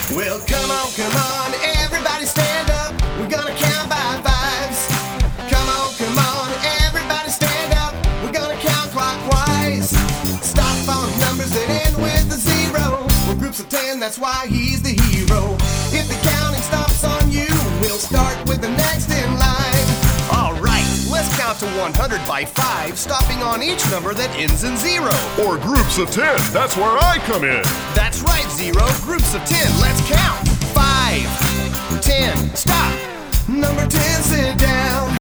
Well, come on, everybody stand up. We're gonna count by fives. Come on, everybody stand up. We're gonna count clockwise. Stop on numbers that end with a zero. We're groups of 10, that's why he's the hero. If the counting stops on you, we'll start with the next in line. Alright, let's count to 100 by 5, stopping on each number that ends in 0. Or groups of 10, that's where I come in. That's right, 0. Groups of 10, let's count. 5, 10, stop. Number 10, sit down.